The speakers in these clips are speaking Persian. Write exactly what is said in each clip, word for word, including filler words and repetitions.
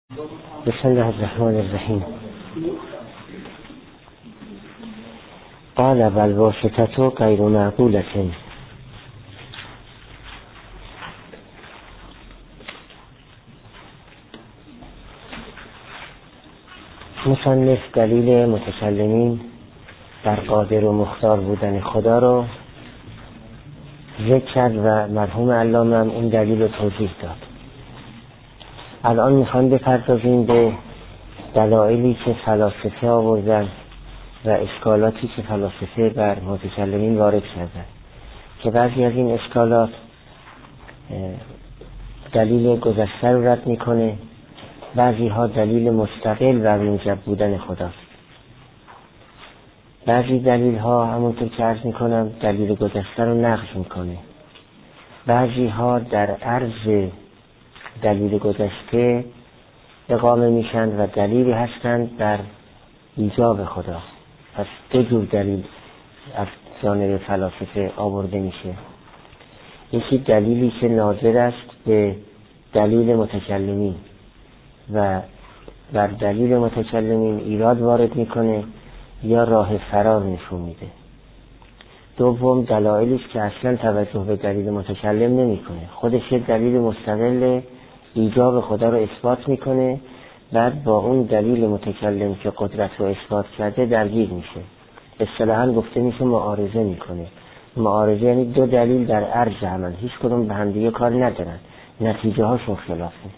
بسم الله الرحمن الرحیم. قال والواسطة غیر معقولة. مصنف دلیل متکلمین بر قادر و مختار بودن خدا رو ذکر کرد و مرحوم علامه هم اون دلیل رو توضیح داد. الان میخوان بپردازیم به دلایلی که فلاسفه آوردن و اشکالاتی که فلاسفه بر متکلمین وارد کردن که بعضی از این اشکالات دلیل گذشته رو رد میکنه، بعضی ها دلیل مستقل بر موجب بودن خداست، بعضی دلیل ها همونطور که عرض میکنم دلیل گذشته رو نقض میکنه، بعضی ها در عرض دلیل گذشته اقامه میشن و دلیلی هستند در ایجاب خدا. پس دو جور دلیل از جانب فلاسفه آورده میشه. یکی دلیلی که ناظر است به دلیل متکلمین و بر دلیل متکلمین ایراد وارد میکنه یا راه فرار نشون میده. دوم دلایلی است که اصلا توجه به دلیل متکلم نمیکنه، خودش دلیل مستقل ایجاب خدا رو اثبات میکنه، بعد با اون دلیل متکلم که قدرت رو اثبات کرده درگیر میشه. اصطلاحاً گفته میشه معارضه میکنه. معارضه یعنی دو دلیل در عرض همن، هیچ کدوم به هم دیگه کار ندارن، نتیجه هاشون خلافه.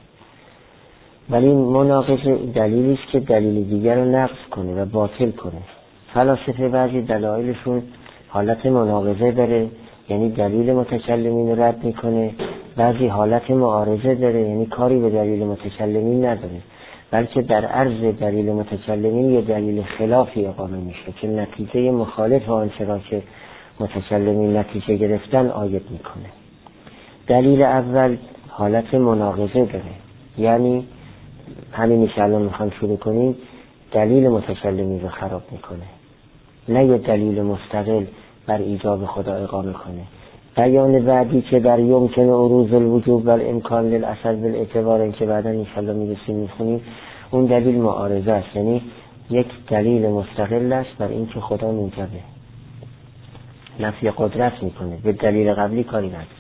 ولی مناقضه دلیلی است که دلیل دیگر رو نقض کنه و باطل کنه. فلاسفه بعضی دلایلشون حالت مناقضه داره، یعنی دلیل متکلمین رو رد میکنه، بعضی حالت معارضه داره، یعنی کاری به دلیل متکلمین نداره، بلکه در عرض دلیل متکلمین یه دلیل خلافی اقامه میشه که نتیجه مخالف آنچه را که متکلمین نتیجه گرفتن عاید میکنه. دلیل اول حالت مناقضه داره، یعنی همین که الان میخوام شروع کنیم دلیل متکلمین رو خراب میکنه، نه یه دلیل مستقل بر ایجاب خدا اقامه کنه. بیان بعدی که در یمکن عروض الوجوب و الامکان للاثر بالاعتبار، این که بعدا انشالله میرسیم میخونیم، اون دلیل معارضه است، یعنی یک دلیل مستقل است بر این که خدا موجبه، نفی قدرت میکنه، به دلیل قبلی کاری نداره.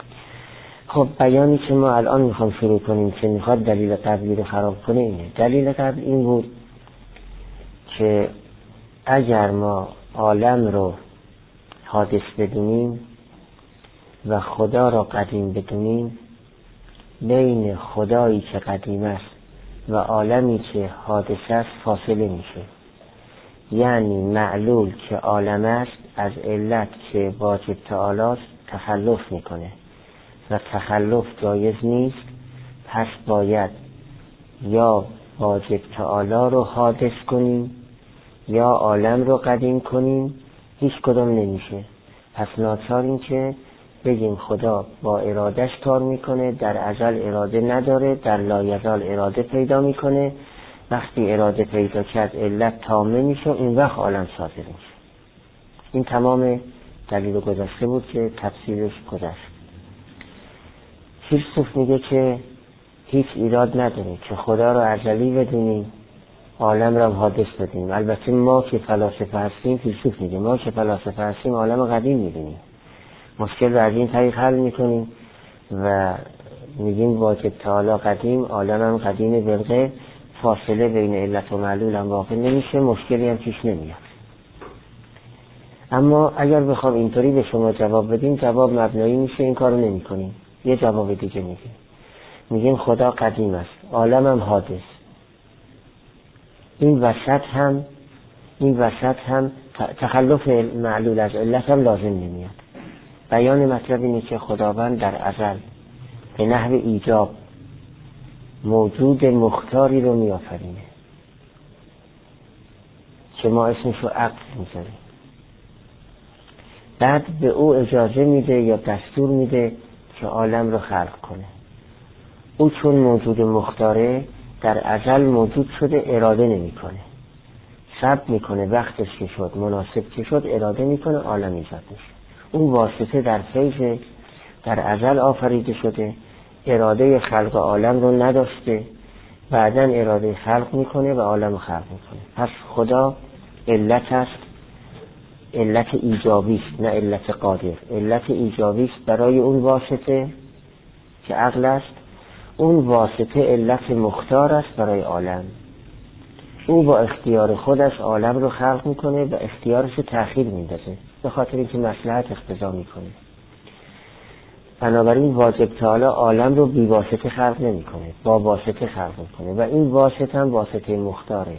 خب بیانی که ما الان میخوام شروع کنیم که میخواد دلیل قبلی رو خراب کنه اینه. دلیل قبل این بود که اگر ما عالم رو حادث بدونیم و خدا را قدیم بدونیم، بین خدایی که قدیم است و عالمی که حادث است فاصله میشه. یعنی معلول که عالم است از علت که واجب تعالی است تخلف میکنه و تخلف جایز نیست، پس باید یا واجب تعالی رو حادث کنیم یا عالم رو قدیم کنیم، هیچ کدام نمیشه. پس ناچاریم که بگیم خدا با ارادش کار میکنه، در ازل اراده نداره، در لایزال اراده پیدا میکنه، وقتی اراده پیدا کرد علت تامه میشه، اون وقت عالم صادر میشه. این تمام دلیل گذشته بود که تفصیلش گذشت. فیلسوف میگه که هیچ ایراد نداره که خدا رو ازلی بدونیم، عالم را حادث بدونیم. البته ما که فلاسفه هستیم، فیلسوف میگه ما که فلاسفه هستیم عالم قدیم میدونیم، مشکل رو از این طریق حل میکنیم و میگیم واجب تعالی قدیم، عالم هم قدیم بلغه، فاصله بین علت و معلول هم واقع نمیشه، مشکلی هم پیش نمیاد. اما اگر بخوام اینطوری به شما جواب بدیم جواب مبنایی میشه، این کارو نمی کنیم. یه جواب دیگه میگیم، میگیم خدا قدیم است، عالم هم حادث. این وسط هم این وسط هم تخلف معلول از علت هم لازم نمیاد. بیان مطلب اینه که خداوند در ازل به نحو ایجاب موجود مختاری رو میآفرینه که ما اسمشو عقل میذاریم، بعد به او اجازه میده یا دستور میده که عالم رو خلق کنه. او چون موجود مختاره در ازل موجود شده، اراده نمیکنه، صبر میکنه، وقتش که شد مناسب که شد اراده میکنه، عالم ایجاد میشه. اون واسطه در فیض در ازل آفریده شده، اراده خلق عالم رو نداشته، بعداً اراده خلق میکنه و عالم خلق میکنه. پس خدا علت است، علت ایجابی است نه علت قادر. علت ایجابی است برای اون واسطه که عقل است، اون واسطه علت مختار است برای عالم. او با اختیار خودش عالم رو خلق میکنه و اختیارش رو تأخیر میندازه به خاطر اینکه مصلحت اقتضا میکنه. بنابراین واجب تعالی عالم رو بی واسطه خلق نمیکنه، با واسطه خلق میکنه و این واسطه هم واسطه مختاره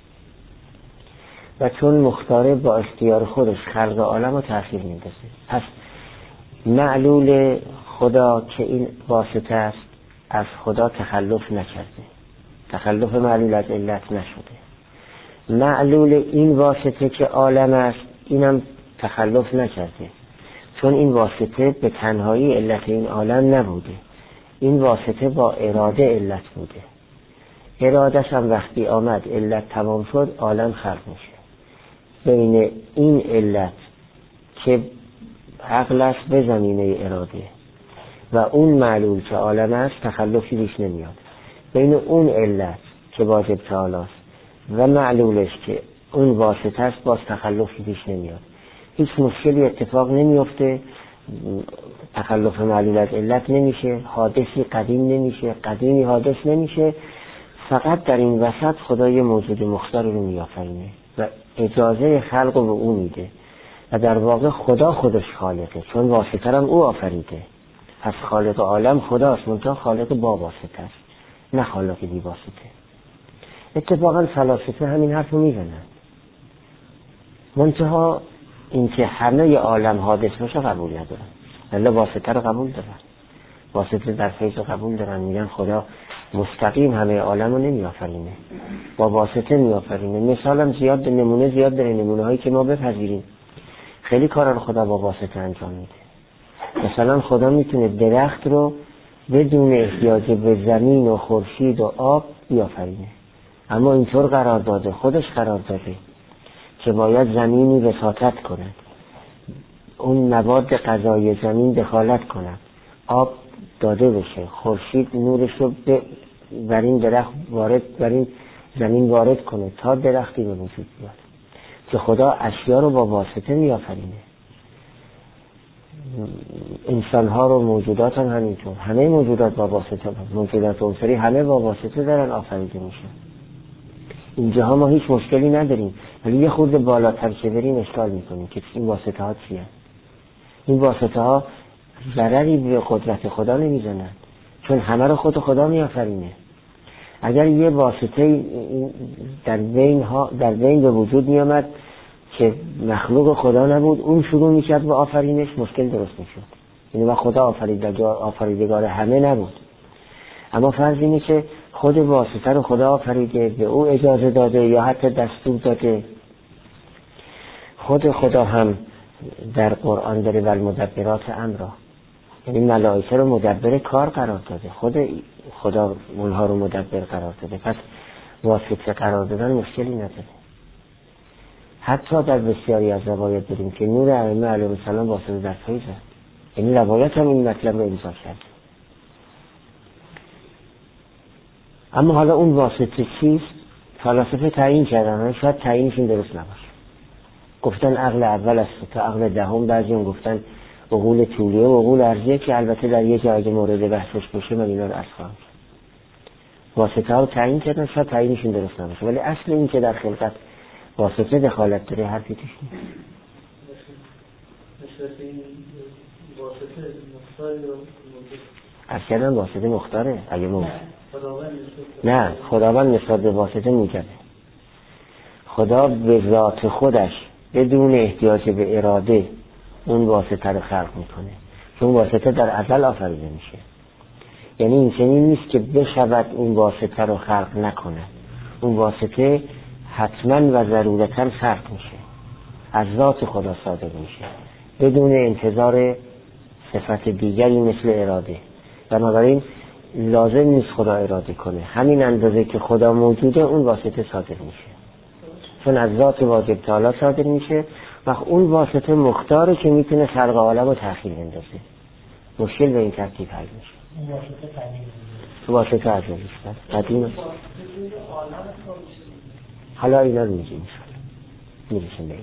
و چون مختاره با اختیار خودش خلق عالم رو تأخیر میندازه. پس معلول خدا که این واسطه است از خدا تخلف نکرده، تخلف معلول از علت نشده. معلول این واسطه که عالم است اینم تخلف نکرده، چون این واسطه به تنهایی علت این عالم نبوده، این واسطه با اراده علت بوده. ارادهش هم وقتی آمد علت تمام شد عالم خلق میشه. بین این علت که عقل است به زمینه اراده و اون معلول که عالم است تخلفی بیش نمیاد. بین اون علت که واجب تعالی است و معلولش که اون واسطه است باز تخلفی بیش نمیاد. هیچ مشکلی اتفاق نمیفته، تخلف معلول از علت نمیشه، حادثی قدیم نمیشه، قدیمی حادث نمیشه. فقط در این وسط خدا یه موجود مختار رو میآفرینه و اجازه خلق رو به او میده و در واقع خدا خودش خالقه، چون واسطه هم او آفریده. پس خالق عالم خداست، منتها خالق با واسطه است نه خالق بی واسطه. اتفاقا فلاسفه همین حرف رو میزنن، منتها اینکه همه عالم حادث باشه قبول ندارن، ولی واسطه رو قبول دارن، واسطه در فیض رو قبول دارن. میگن خدا مستقیم همه عالم رو نمی آفرینه، با واسطه می آفرینه. مثال هم زیاد، نمونه زیاد داره، نمونه هایی که ما بپذیریم. خیلی کارا رو خدا با واسطه انجام میده. مثلا خدا میتونه درخت رو بدون احتیاج به زمین و خورشید و آب بیافرینه، اما اینطور قرار داده، خودش قرار داده که باید زمینی وساطت کند، اون مواد غذایی زمین دخالت کند، آب داده بشه، خورشید نورش رو بر این درخت وارد، بر این زمین وارد کنه تا درختی به وجود بیاد. که خدا اشیا رو با واسطه میآفرینه. انسان ها رو، موجودات هم همینطور، همه موجودات با واسطه، موجودات عنصری همه با واسطه دارن آفریده میشن. اینجاها ما هیچ مشکلی نداریم، ولی یه خورده بالاتر که بریم اشکال میکنیم که این واسطه ها چیه. این واسطه ها ضرری به قدرت خدا نمیزنند، چون همه رو خود خدا میآفرینه. اگر یه واسطه در بین ها در بین به وجود میامد که مخلوق خدا نبود، اون شروع میکرد به آفرینش، مشکل درست میشد. یعنی ما خدا آفریدگار آفریدگار همه نبود، اما فرض اینه که خود واسطه رو خدا آفریده، به او اجازه داده یا حتی دستور داده. خود خدا هم در قرآن داره والمدبرات امرا، یعنی ملائکه رو مدبر کار قرار داده، خود خدا اونها رو مدبر قرار داده. پس واسطه قرار دادن مشکلی نداره. حتی در بسیاری از روایات داریم که نور ائمه علیهم السلام واسطه در فیض است، یعنی روایات هم این مطلب رو امضا کرد. اما حالا اون واسطه چیست؟ فلاسفه تعیین کردن، شاید تعیینشون درست نباشه. گفتن عقل اول است تا عقل دهم، بعضی هم گفتن عقول طولیه و عقول عرضیه، که البته در یه جای مورد بحثش بشه من اینا رو عرض خواهم کرد. واسطه ها رو تعیین کردن، شاید تعیینشون درست نباشه، ولی اصل این که در خلقت واسطه دخالت داره حرفی توش نیست. مثل این واسطه مختاره یا از کردن واسطه مختاره اگه مو نه، خداوند نسبت به واسطه موجبه. خدا به ذات خودش بدون احتیاج به اراده اون واسطه رو خلق میکنه، چون واسطه در ازل آفریده میشه. یعنی این چنین نیست که بشود اون واسطه رو خلق نکنه، اون واسطه حتما و ضرورتا خلق میشه، از ذات خدا صادر میشه بدون انتظار صفت دیگری مثل اراده. بنابراین لازم نیست خدا اراده کنه، همین اندازه که خدا موجوده اون واسطه صادر میشه، چون از ذات واجب تعالی صادر میشه. و اون واسطه مختاره که میتونه خلق عالم رو تأخیر بندازه. مشکل به این ترتیب حل میشه. اون واسطه قدیم واسطه ازلی است قدیم. حالا اینا رو میگیم میرسیم به اینا.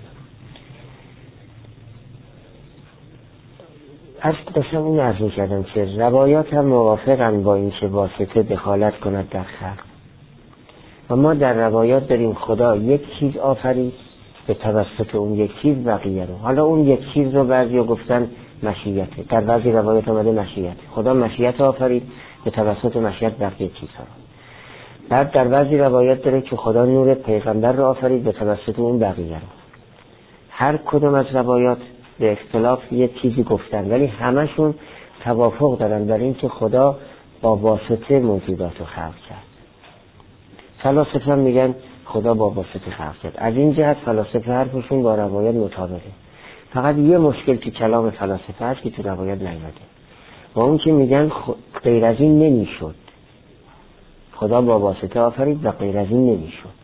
از داشتم این عرض میکردم که روایات هم موافقن با این که واسطه دخالت کند در خلق و ما در روایات داریم خدا یک چیز آفرید به توسط اون یک چیز بقیه رو. حالا اون یک چیز رو بعضی ها گفتن مشیته، در بعضی روایات آمده مشیت، خدا مشیت آفرید به توسط مشیت بقیه چیزها رو. بعد در بعضی روایات داره که خدا نور پیغمبر رو آفرید به توسط اون بقیه رو. هر کدوم از روایات به اختلاف یه چیزی گفتن ولی همشون توافق دارن در این که خدا با واسطه موجودات رو خلق کرد. فلاسفه هم میگن خدا با واسطه خلق کرد. از این جهت فلاسفه حرفشون با روایات مطابقه. فقط یه مشکل که کلام فلاسفه هست که تو روایات نیامده، و اون که میگن غیر از این نمیشد، خدا با واسطه آفرید و غیر از این نمیشد.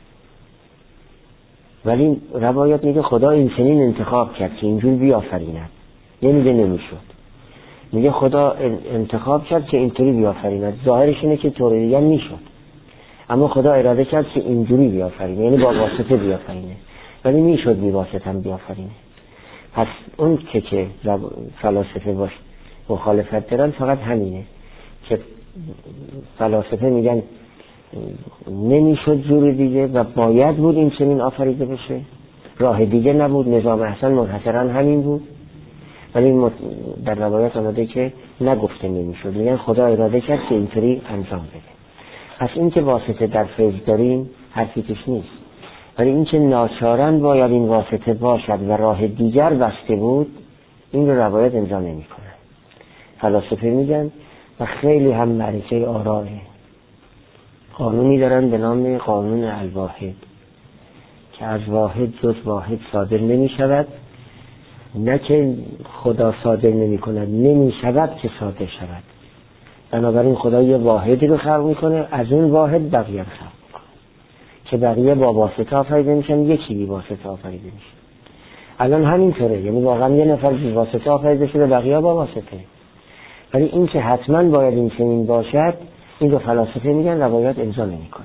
ولی روایات میگه خدا این چنین انتخاب کرد که اینجور بیافریند، نمیگه نمیشد، میگه خدا انتخاب کرد که اینطوری بیافریند. ظاهرش اینه که طوری دیگه میشد، اما خدا اراده کرد که اینجوری بیافرینه، یعنی با واسطه بیافرینه، ولی میشد بی واسطه هم بیافرینه. پس اون که که فلاسفه باش مخالفت دارن فقط همینه که فلاسفه میگن نمیشد جور دیگه و باید بود این چنین آفریده بشه، راه دیگه نبود، نظام احسن منحصرا همین بود. ولی در روایات آمده که نگفته نمیشد، میگن خدا اراده کرد که اینطوری انجام بده. پس این که واسطه در فیض داریم حرفی توش نیست، ولی این که ناچارن باید این واسطه باشد و راه دیگر بسته بود، این رو روایت امضا نمی کنن. فلاسفه میگن و خیلی هم معرفه آرائه، قانونی دارن به نام قانون الواحد که از واحد جز واحد صادر نمی شود، نه که خدا صادر نمی کند، نمی شود که صادر شود. بنابراین خدا یه واحدی رو خلق میکنه، از اون واحد بقیه رو خلق میکنه که بقیه با واسطه آفریده میشن، یکی بی واسطه آفریده میشن. الان همینطوره، یعنی واقعا یه نفر بی واسطه آفریده شده، بقیه با واسطه. ولی این که حتما باید این چنین باشد، این رو فلاسفه میگن روایات امضا نمیکنن.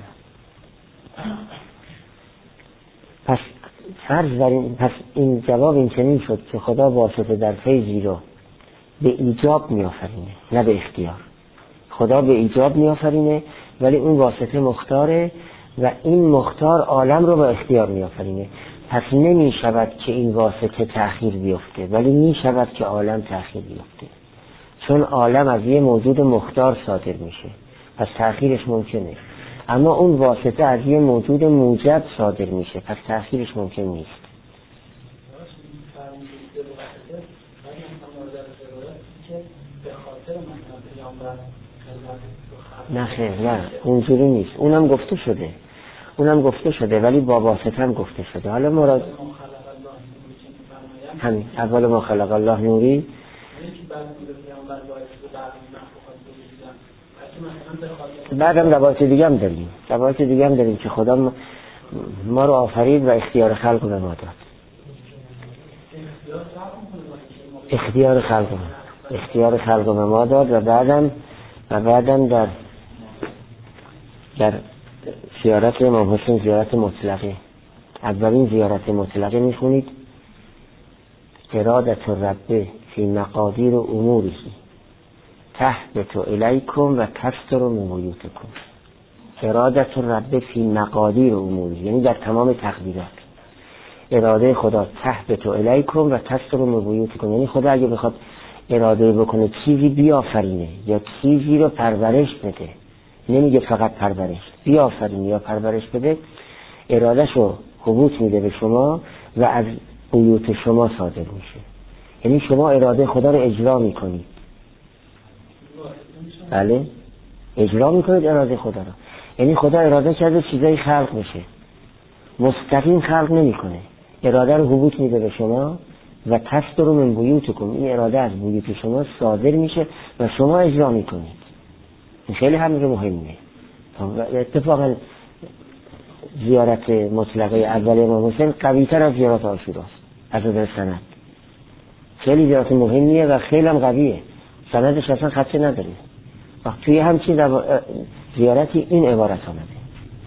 پس فرض بر این، پس این جواب این چنین شد که خدا واسطه در فیضی رو به ایجاب میآفرینه، نه به اختیار. خدا به ایجاب میآفرینه ولی اون واسطه مختاره و این مختار عالم رو به اختیار میآفرینه. پس نمی شود که این واسطه تأخیر بیفته، ولی می شود که عالم تأخیر بیفته، چون عالم از یه موجود مختار صادر میشه، پس تأخیرش ممکنه. اما اون واسطه از یه موجود موجب صادر میشه، پس تأخیرش ممکن نیست. نه خیر، نه اونجوری نیست. اونم گفته شده، اونم گفته شده ولی با واسطه هم گفته شده. حالا مراد همین اول ما خلق الله نوری، بعدم روایت دیگه هم داریم، روایت دیگه هم داریم که خدا ما رو آفرید و اختیار خلق به ما داد. اختیار خلق ما اختیار خلق به ما داد و بعدم و بعدم در در زیارت امام حسین، زیارت مطلقه، اولین زیارت مطلقه میخونید ارادت رب فی مقادیر و اموری تهبط الیکم و تستر من بیوتکم. ارادت رب فی مقادیر و اموری، یعنی در تمام تقدیرات. اراده خدا تهبط الیکم و تستر من بیوتکم، یعنی خدا اگه بخواد اراده بکنه چیزی بیافرینه یا چیزی رو پرورش بده، نمیگه فقط پرورش، بیافرینه یا پرورش بده، ارادهشو حبوط میده به شما و از بیوت شما صادر میشه. یعنی شما اراده خدا رو اجرا میکنید. بله، اجرا میکنید اراده خدا رو. یعنی خدا اراده کرده چیزایی خلق میشه، مستقیم خلق نمیکنه، اراده رو حبوط میده به شما و تستر من بیوتکم، این اراده از بیوت شما صادر میشه و شما اجرا میکنید. این خیلی همین مهمه. اتفاقا زیارت مطلقه اول امام حسین قوی تر از زیارت عاشوراست از نظر سند. خیلی زیارت مهمیه و خیلی هم قویه، سندش اصلا خدشه نداره. وقت توی همچین زیارتی این عبارت آمده.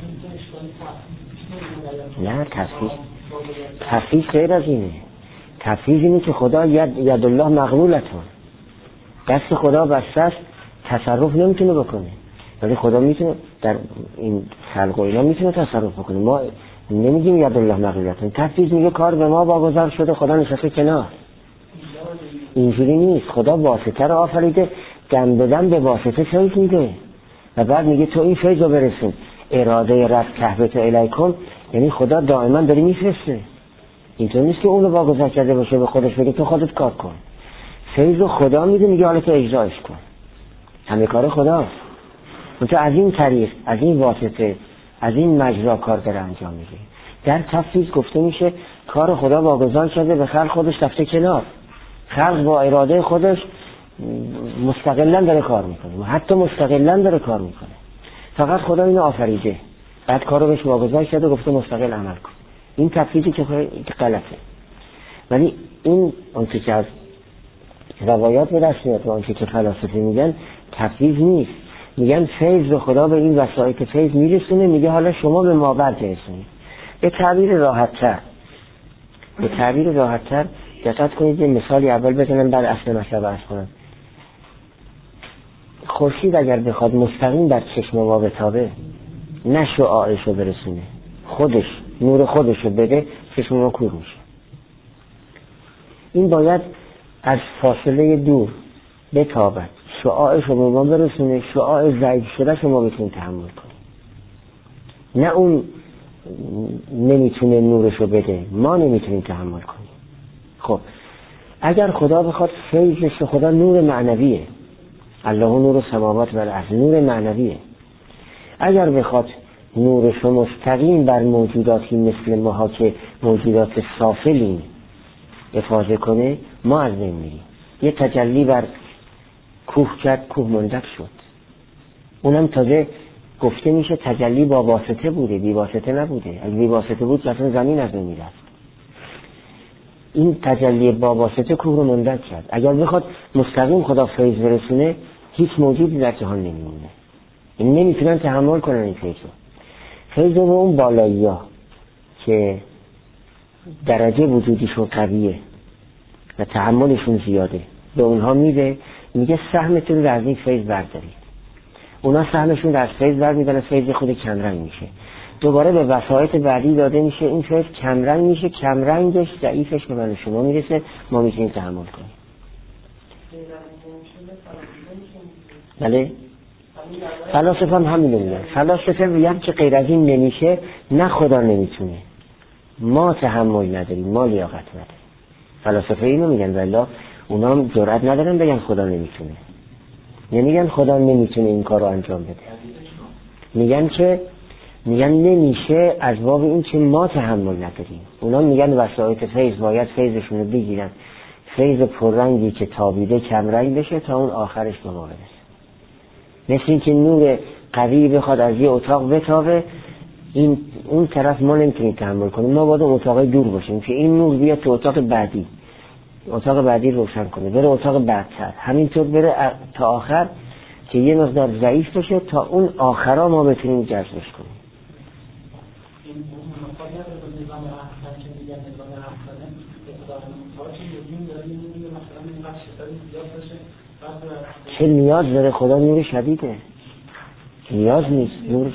نه تفیض تفیض غیر از اینه. تفیض اینه که خدا ید, ید الله مغلولتون، دست خدا بسته است، تصرف نمیتونه بکنه، ولی خدا میتونه در این خلق و اینا میتونه تصرف بکنه. ما نمیگیم ید الله مغلولتون. تفیض میگه کار به ما واگذار شده، خدا نشسته کنار. اینجوری نیست. خدا واسطه رو آفریده، دم به دم به واسطه فیض میده و بعد میگه تو این فیض رو برسون. اراده رفت کهبت الیکم، یعنی خدا دائما داره میفرسته. اینطور نیست که اونو واگذار کرده باشه به خودش بگه تو خودت کار کن. فیض رو خدا میده، میگه حالا تو اجراش کن. همه کار خداست. تو از این طریق، از این واسطه، از این مجرا کار داره انجام میده. در تفویض گفته میشه کار خدا واگذار شده به خلق خودش رفته کنار. خلق با اراده خودش مستقلاً داره کار میکنه، حتی مستقلاً داره کار میکنه. فقط خدا اینو آفریده، بعد کارو بهش واگذار شده و گفته مستقل عمل کن. این تفویضی که غلطه. ولی این اونچه که از روایات به دست میاد و اونچه که فلاسفه میگن تفویض نیست. میگن فیض به خدا به این وسایط فیض میرسونه، میگه حالا شما به ما بعد برسونید. به تعبیر راحت‌تر به تعبیر راحت‌تر دقت کنید، یه مثالی اول بزنم بعد اصل مطلب عرض کنم. خورشید اگر بخواد مستقیم در چشم ما بتابه، نه شعاعش رو برسونه، خودش نور خودش رو بده، چشم ما کور میشه. این باید از فاصله دور بتابد، شعاعش رو به ما برسونه، شعاع ضعیف شده شما بتونید تحمل کنید. نه اون نمیتونه نورش رو بده، ما نمیتونیم تحمل کنیم. خب اگر خدا بخواد فیضش، خدا نور معنویه، الله نور السماوات و الارض، نور معنویه. اگر بخواد نورش رو مستقیم بر موجوداتی مثل ما که موجودات سافلیم افاضه کنه، ما از بین میریم. یه تجلی بر کوه کرد، کوه مندک شد. اونم تازه گفته میشه تجلی با واسطه بوده، بی واسطه نبوده. اگه بی واسطه بود اصلا زمین از بین میرفت. این تجلی با واسطه کوه رو مندک کرد. اگر بخواد مستقیم خدا فیض برسونه، هیچ موجودی در جهان نمیمونه. این نمیتونن تحمل کنن این فیض رو. فیض رو اون بالایی ها که درجه وجودیشون قویه و تحملشون زیاده، به اونها میده، میگه سهمتون رو از این فیض بردارید. اونا سهمشون رو از فیض بر میدن، فیض خود کمرنگ میشه. دوباره به وسایط بعدی داده میشه، این فیض کمرنگ میشه، کمرنگش ضعیفش به من شما میرسه، ما میتونیم تحمل کنیم. بله؟ فلاسفه هم همینو میگن. فلاسفه میگن که غیر از این نمیشه، نه خدا نمیتونه، ما تحمل نداریم، ما لیاقت نداریم. فلاسفه اینو میگن، والله اونا هم جرئت ندارن بگن خدا نمیتونه. نمیگن خدا نمیتونه این کار رو انجام بده، میگن که میگن نمیشه از باب این که ما تحمل نداریم. اونا میگن وسایط فیض باید فیضشون رو بگیرن، فیض پررنگی که تابیده کمرنگ بشه تا اون آخرش به ما برسه. مثل این که نور قوی بخواد از یه اتاق بتابه، این اون طرف ما نمیتونیم تحمل کنیم، ما باید اون اتاق دور باشیم که این نور بیاد تو اتاق بعدی، اتاق بعدی روشن کنه، بره اتاق بعدتر، همینطور بره تا آخر که یه مقدار ضعیف بشه تا اون آخرا ما بتونیم جذبش کنیم. این مقدار به نظام احسن که میگن نظام احسنه به خدا تا چه یقین داره میگه مثلا این بخش شدید زیاد باشه، چه نیاز داره خدا نور شدیده؟ نیاز نیست. نور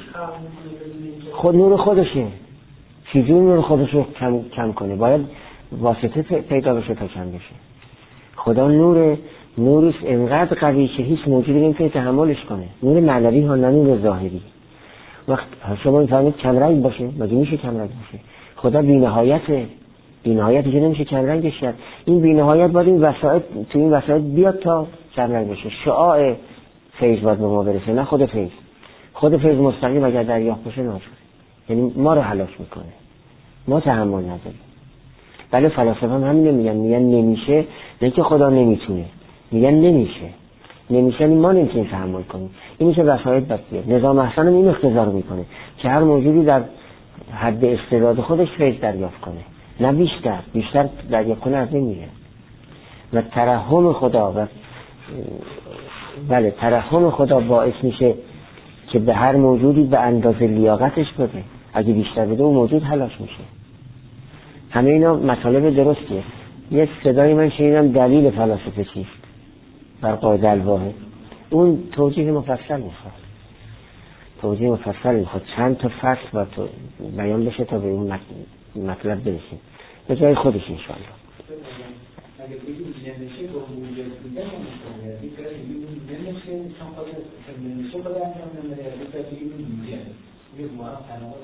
خود نور خودشه. چیزی نور خودش رو کم, کم کنه؟ باید واسطه پیدا بشه تا کم بشه. خدا نور نورش انقدر قوی که هیچ موجودی نمیتونه تحملش کنه. نور معنوی ها، نه نور ظاهری. وقت شما میفهمید کمرنگ باشه، مگه میشه کمرنگ باشه؟ خدا بی‌نهایته، بی‌نهایت دیگه نمیشه کمرنگش کرد. این بی‌نهایت باید این وسایط تو این وسایط بیاد تا کمرنگ بشه. شعاع فیض باید به ما برسه، نه خود فیض. خود فیض مستقیم اگر دریافت بشه ناشد، یعنی ما رو هلاک میکنه، ما تحمل نداریم. بله فلاسفه هم همین میگن، میگن نمیشه، نه که خدا نمیتونه، میگن نمیشه. نمیشه ما نمیتونیم تحمل کنیم. این میشه وسایط بسیار. نظام احسن این اختزار میکنه که هر موجودی در حد استعداد خودش فیض دریافت کنه، نه بیشتر. بیشتر دریافت کنه از این میره. و ترحم خدا و بله ترحم خدا باعث میشه که به هر موجودی به اندازه لیاقتش بده، اگه بیشتر بده اون موجود هلاک میشه. همه اینا مطالب درستیه. یه صدای من شنیدم دلیل فلاسفه چیست بر قاعده الواحد، اون توجیه مفصل میخواد، توجیه مفصل میخواد، چند تا فصل باید بیان بشه تا به اون مطلب برسیم به جای خودش انشاءالله. اگه بگیم نمیشه با موجود بودن نمیشه، دیگه نمیشه چون خود نمیشه باید انجام نمیشه، دیگه بگیم موجود یه موارد تناول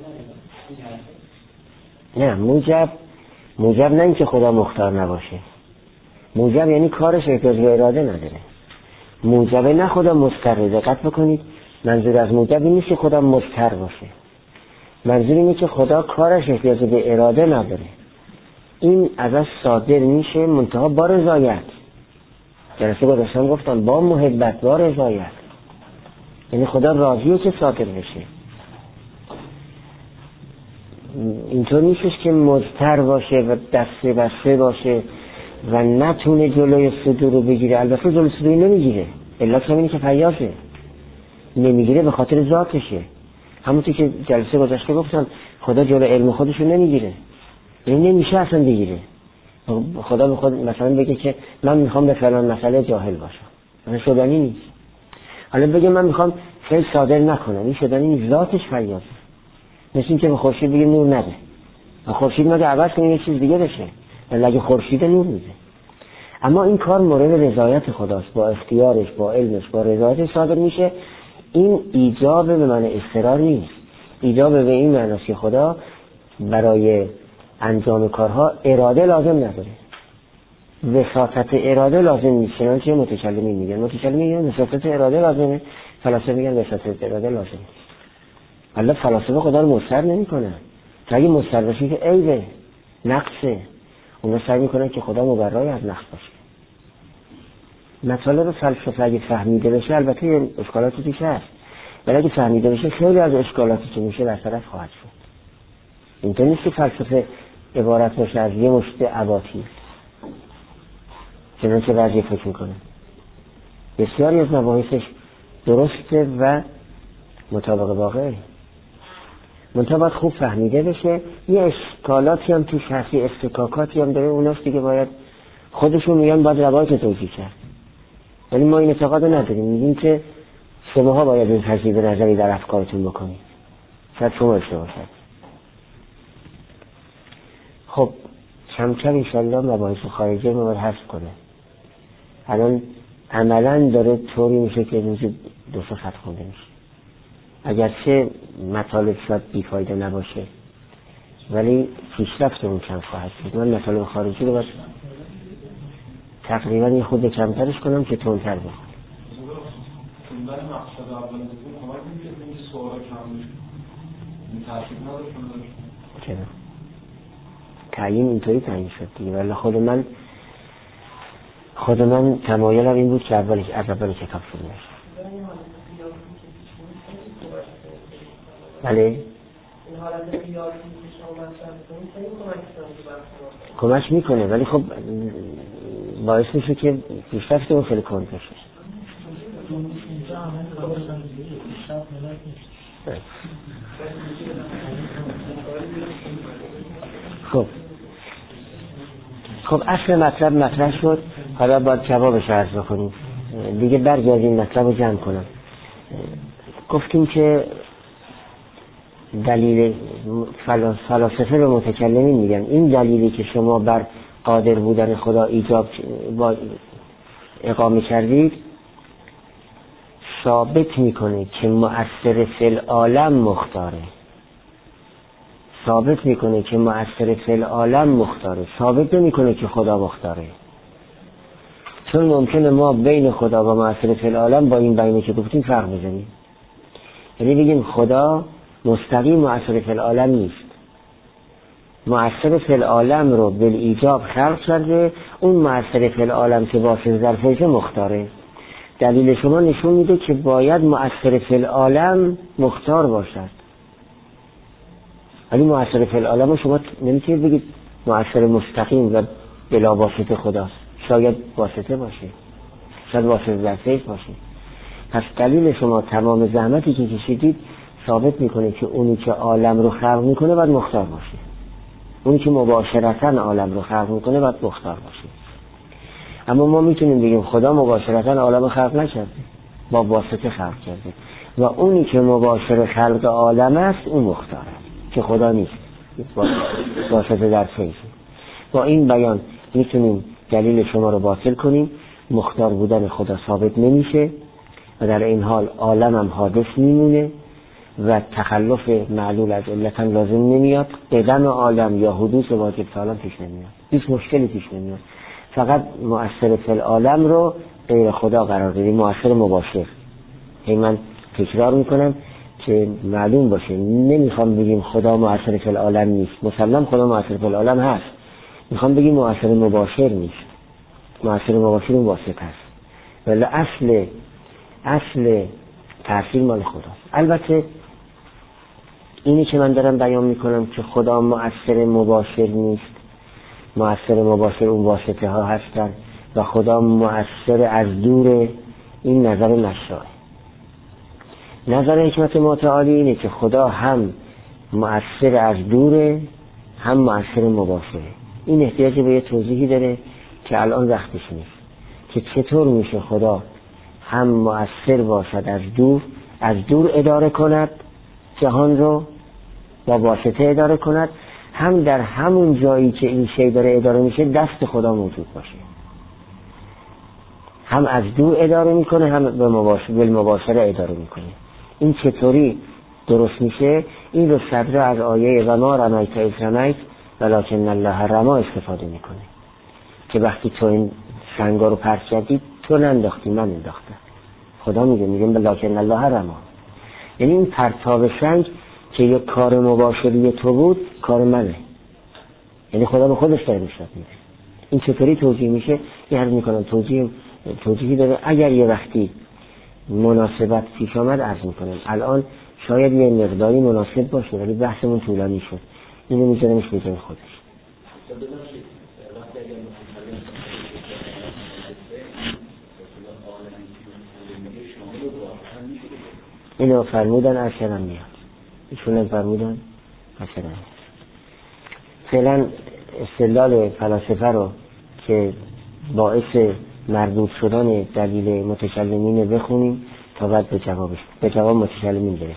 نداره. نه موجب موجب نه اینکه خدا مختار نباشه، موجب یعنی کارش احتیاج به اراده نداره. موجب نه خدا مضطر. دقت بکنید منظور از موجب این نیست که خدا مضطر باشه، منظور اینه که خدا کارش احتیاج به اراده نداره، این ازش صادر میشه منتها با رضایت. جلسه گذاشتم گفتم با محبت با رضایت، یعنی خدا راضیه که صادر بشه. اینطور نیستش که مضطر باشه و دسته بسته باشه و نتونه جلوی صدور رو بگیره. البته جلوی صدوری نمیگیره، علت همینه که فیاضه، نمیگیره به خاطر ذاتشه. همونطور که جلسه گذشته گفتم خدا جلوی علم خودش رو نمیگیره، یعنی نمیشه اصلا بگیره. خدا به خود مثلا بگه که من میخوام به فلان مسئله جاهل باشم، اصلا شدنی نیست. حالا بگه من میخوام خیلی صادر نکنم، این شدنی نیست، ذاتش فیاضه. مثل این که به خورشید بگه نور نده، و خورشید مگه عوض کنه یه چیز دیگه بشه، ولی اگه خورشید نور میده. اما این کار مورد رضایت خداست، با اختیارش با علمش با رضایتش صادر میشه. این ایجاب به معنی اضطرار نیست، ایجاب به این معناست که خدا برای انجام کارها اراده لازم نداره، وساطت اراده لازم نیست. چنانچه متکلمین میگن متکلمین میگن وساطت اراده لازمه، فلاسفه میگن وساطت اراده لازمه. الله فلاسفه خدا رو مضطر نمیکنن، تا اگه مضطر باشه که عیبه نقصه، اونا سعی میکنن که خدا مبرای از نقص باشه. مطالب فلسفه اگه فهمیده بشه البته اشکالاتی توش هست، ولی اگه فهمیده بشه خیلی از اشکالاتی که میشه برطرف خواهد شد. اینطور نیست که فلسفه عبارت باشه از یه مشت اباطیل چنانچه بعضی فکر میکنن. بسیاری از مباحثش درسته و مطابق واقعه، منتها باید خوب فهمیده بشه. یه اشکالاتی هم توش هست، یه استکاکاتی هم داره، اوناست دیگه باید خودشون میگن باید روایت توجیه کرد، ولی ما این اعتقاد نداریم. میگیم که شماها باید این تجدید نظری در افکارتون بکنید، شاید شما اشتباه کرد. خب کم کم انشالله مباحث خارجی ما باید حذف کنه. الان عملا داره طوری میشه که روزی دو سه خط خونده میشه، اگرچه مطالب شاید بیفایده نباشه ولی پیشرفت اون کم خواهد بود. من مطالب خارجی رو باید تقریبا یه خود کمترش کنم که تندتر بخونم. خوندن مقصد اول بودون کمک میکنه که این سوال کم بشه، این تحصیل نداره خوندنش. چرا؟ تعیین اینطوری تعیین شد دیگه، ولی خود من خود من تمایلم این بود که اولش از اول کتاب شروع بشه. بله؟ این حالت ریاضی که شما مطرح می‌کنید خیلی کمک کمک میکنه، ولی خب باعث میشه که پیشرفت اون خیلی کند بشه. خب خب اصل مطلب مطرح شد، حالا باید جوابش عرض بکنیم دیگه. برگردیم مطلب رو جمع کنم. گفتیم که دلیل فلاسفه به متکلمین میگن این دلیلی که شما بر قادر بودن خدا ایجاب با اقامه کردید ثابت میکنه که مؤثر فی العالم مختاره، ثابت میکنه که مؤثر فی العالم مختاره، ثابت نمیکنه که خدا مختاره. چون ممکنه ما بین خدا و مؤثر فی العالم با این بیانی که گفتیم فرق بزنیم، یعنی بگیم خدا مستقیم مؤثر فی العالم نیست، مؤثر فی العالم رو بالایجاب خلق کرده، اون مؤثر فی العالم که واسه ظرفیه مختاره. دلیل شما نشون میده که باید مؤثر فی العالم مختار باشد، ولی مؤثر فی العالم شما نمیتونید بگید مؤثر مستقیم و بلا واسطه خداست. شاید واسطه باشه، شاید واسطه ظرفیه باشه، پس دلیل شما تمام زحمتی که کشیدید ثابت میکنه که اونی که عالم رو خلق میکنه باید مختار باشه. اونی که مباشرتاً عالم رو خلق میکنه باید مختار باشه. اما ما میتونیم بگیم خدا مباشرتاً عالم خلق نکرده، با واسطه خلق کرده و اونی که مباشر خلق عالم است اون مختاره که خدا نیست، واسطه در فیض. با این بیان میتونیم دلیل شما رو باطل کنیم، مختار بودن خدا ثابت نمیشه و در این حال عالم هم حادث میمونه و تخلف معلول از علتا لازم نمیاد، قدم عالم یا حدوث واجب عالم پیش نمیاد، هیچ مشکلی پیش نمیاد. فقط مؤثر فی العالم رو غیر خدا قرار دادیم، مؤثر مباشر. هی من تکرار میکنم که معلوم باشه، نمیخوام بگیم خدا مؤثر فی العالم نیست، مسلم خدا مؤثر فی العالم هست، میخوام بگیم مؤثر مباشر نیست. مؤثر مباشر اون واسطه هست، ولی اصل اصل تأثیر مال خداست. البته اینی که من دارم بیان میکنم که خدا مؤثر مباشر نیست، مؤثر مباشر اون واسطه ها هستن و خدا مؤثر از دور، این نظر نشاه. نظر حکمت متعالی اینه که خدا هم مؤثر از دوره هم مؤثر مباشره. این احتیاج به یه توضیحی داره که الان وقتش نیست که چطور میشه خدا هم مؤثر باشد از دور، از دور اداره کند جهان رو با واسطه اداره کند، هم در همون جایی که این شی داره اداره میشه دست خدا موجود باشه، هم از دور اداره میکنه هم به مباشر بالمباشره اداره میکنه. این چطوری درست میشه؟ این رو صدر از آیه و ما رمیت اذ رمیت ولکن الله رمی استفاده میکنه که وقتی تو این سنگا رو پرت کردی تو ننداختی، من انداختم. خدا میگه میگه ولکن الله رمی، یعنی این پرتاب سنگ که یک کار مباشری تو بود کار منه، یعنی خدا به خودش داره نشون میده. این چطوری توجیه میشه؟ یه عرض میکنم توجیه توجیهی داره. اگر یه وقتی مناسبت پیش آمد عرض میکنم، الان شاید یه مقداری مناسب باشه ولی بحثمون طولانی شد، اینو میذارمش به جای خودش. اینو فرمودن ارشدم میاد، ایشون فرمودن ارشدم. فعلا استدلال فلاسفه رو که باعث مردود شدن دلیل متکلمین بخونیم تا بعد به جوابش به جواب متکلمین برسیم.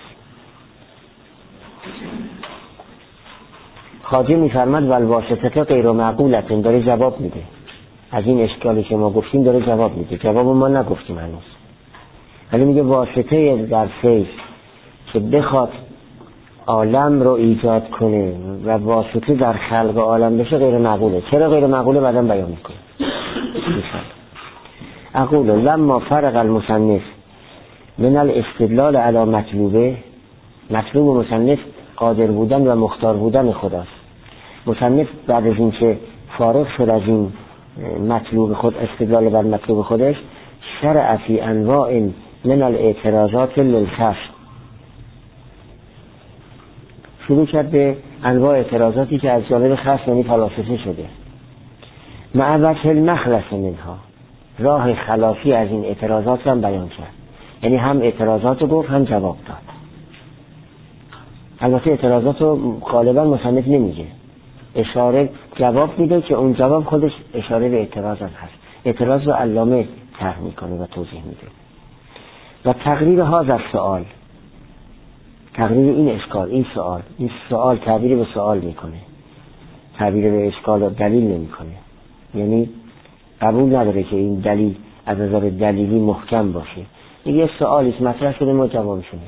خواجه میفرماد والواسطه غیر معقولة، داره جواب میده از این اشکالی که ما گفتیم، داره جواب میده. جواب ما نگفتیم هنوز، ولی میگه واسطه در فیض که بخواد عالم رو ایجاد کنه و واسطه در خلق عالم بشه غیر معقوله. چرا غیر معقوله؟ بعدم بیان میکنه. اقول لما فرق المصنف من الاستدلال علی مطلوبه، مطلوب مصنف قادر بودن و مختار بودن خداست. مصنف بعد از اینکه فارغ شد از این مطلوب خود، استدلال بر مطلوب خودش، شرع فی انواع من الاعتراضات للخصم، شروع کرد به انواع اعتراضاتی که از جانب خصم یعنی فلاسفه شده. مع وجه المخلص منها، راه خلافی از این اعتراضات هم بیان کرد، یعنی هم اعتراضات رو گفت هم جواب داد. البته اعتراضات رو غالبا مصنف نمیگه، اشاره جواب میده که اون جواب خودش اشاره به اعتراض هم هست. اعتراض رو علامه طرح میکنه و توضیح میده. و تقریر هذا السؤال، تقریر این اشکال، این سوال، این سوال تعبیر به سوال میکنه، تعبیر به اشکال و دلیل نمیکنه، یعنی قبول نداره که این دلیل از نظر دلیلی محکم باشه. این یه سوالی که مطرح شده ما جوابش میدیم.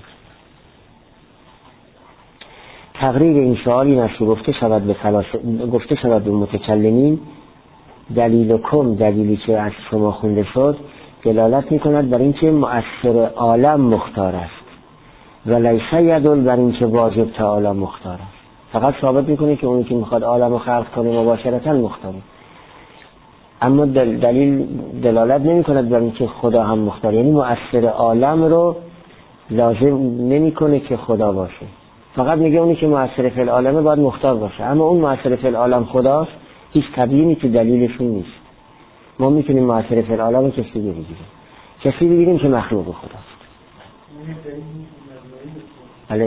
تقریر این سوالی نشو گفته شود به فلاسفه، گفته شود به متکلمین دلیل کم، دلیلی که از شما خونده شد دلالت میکند بر اینکه مؤثر عالم مختار است و لیس یدل بر اینکه واجب تعالی مختار است. فقط ثابت میکنه که اونی که میخواد عالم رو خلق کنه مباشرتا مختاره، اما دل دلیل دلالت نمیکند بر اینکه خدا هم مختار، یعنی مؤثر عالم رو لازم نمیکنه که خدا باشه، فقط میگه اونی که مؤثر فی العالمه باید مختار باشه، اما اون مؤثر فی العالم خداست، هیچ تبیینی تو دلیلشون نیست. ما میتونیم مؤثر فی العالم کسی بگیریم، کسی بگیریم که مخلوق خداست. بله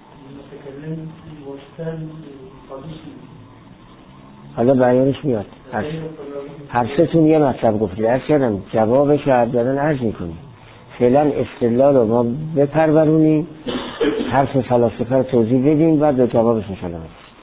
حالا بیانش میاد. هر, هر سه تون یه مطلب گفتید، عرض کردم جوابش رو دادن عرض میکنیم. فعلا استدلال رو ما بپرورونیم، حرف فلاسفه رو توضیح بدیم، بعد به جوابش انشاءالله.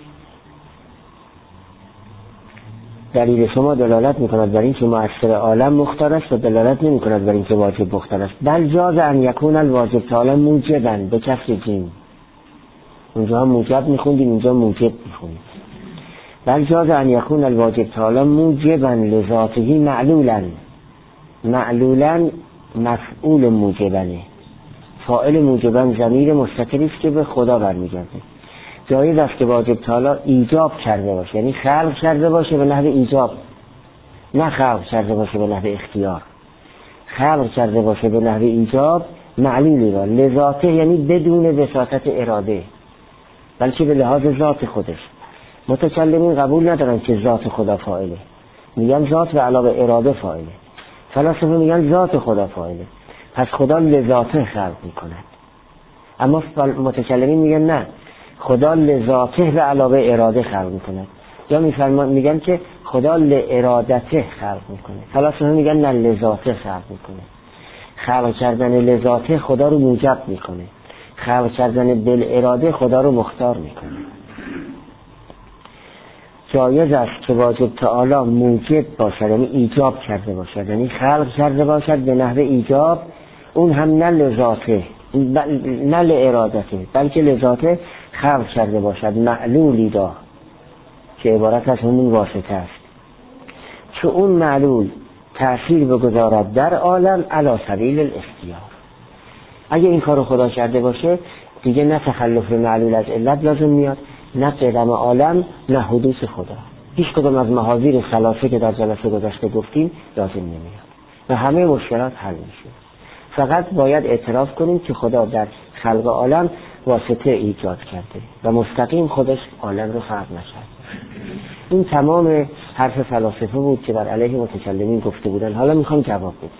دلیل شما دلالت میکند بر این که مؤثر عالم مختار است و دلالت نمیکند بر این که واجب مختار است. بل جاز ان یکون الواجب تعالی موجبا به کسر جیم. اونجا هم موجب میخوندیم، اینجا موجب میخوندیم. بل جاز ان یکون الواجب تعالی موجبا لذاته معلولا. معلولا مفعول موجبنه، فاعل موجبن ضمیر مستتری است که به خدا برمیگرده. جایز است که واجب تعالی ایجاب کرده باشه، یعنی خلق کرده باشه به نحو ایجاب، نه خلق کرده باشه به نحو اختیار. خلق کرده باشه به نحو ایجاب معلولی را لذاته، یعنی بدون وساطت اراده، بلکه به لحاظ ذات خودش. متکلمین قبول ندارن که ذات خدا فاعله، میگن ذات به علاوه اراده فاعله. فلاسفه میگن ذات خدا فاعله، پس خدا لذاته خلق میکند. اما متکلمین میگن نه، خدا لذاته به علاوه اراده خلق میکند، یا میفرمان میگن که خدا لارادته خلق میکنه. فلاسفه میگن نه، لذاته خلق میکنه. خلق کردن لذاته خدا رو موجب میکنه، خلق کردن بل اراده خدا رو مختار میکنه. جایز است که واجب تعالی موجب باشد، یعنی ایجاب کرده باشد، یعنی خلق کرده باشد به نحو ایجاب، اون هم نه لذاته نه لارادته، بلکه لذاته خلق کرده باشد معلولی دا که عبارت از همون واسطه است، چون اون معلول تأثیر بگذارد در عالم علی سبیل الاختیار. اگه این کارو خدا کرده باشه دیگه نه تخلف معلول از علت لازم میاد، نه قدم عالم، نه حدوث خدا. هیچ کدوم از محاذیر ثلاثه که در جلسه گذشته گفتیم لازم نمیاد و همه مشکلات حل میشه. فقط باید اعتراف کنیم که خدا در خلق عالم واسطه ایجاد کرده و مستقیم خودش عالم رو خلق نکرد. این تمام حرف فلاسفه بود که بر علیه متکلمین گفته بودن. حالا میخوام جواب بدم.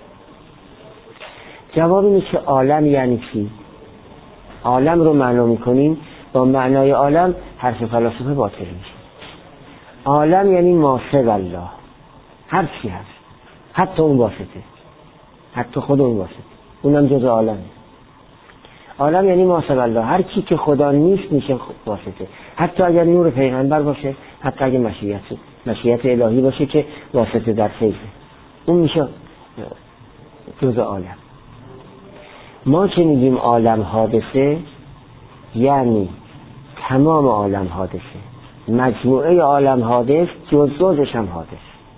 جواب اینه که عالم یعنی چی؟ عالم رو معنا میکنیم، با معنای عالم حرف فلاسفه باطل میشه. عالم یعنی ما سوی الله، هر چی هست، حتی اون واسطه، حتی خود اون واسطه، اونم جز عالمه. عالم یعنی ما سوی الله، هر کی که خدا نیست میشه واسطه، حتی اگر نور پیغمبر باشه، حتی اگر مشیت مشیت الهی باشه که واسطه در فیضه، اون میشه جز عالم. ما که میگیم عالم حادثه، یعنی تمام عالم حادثه، مجموعه عالم حادث، جز جزش هم حادث.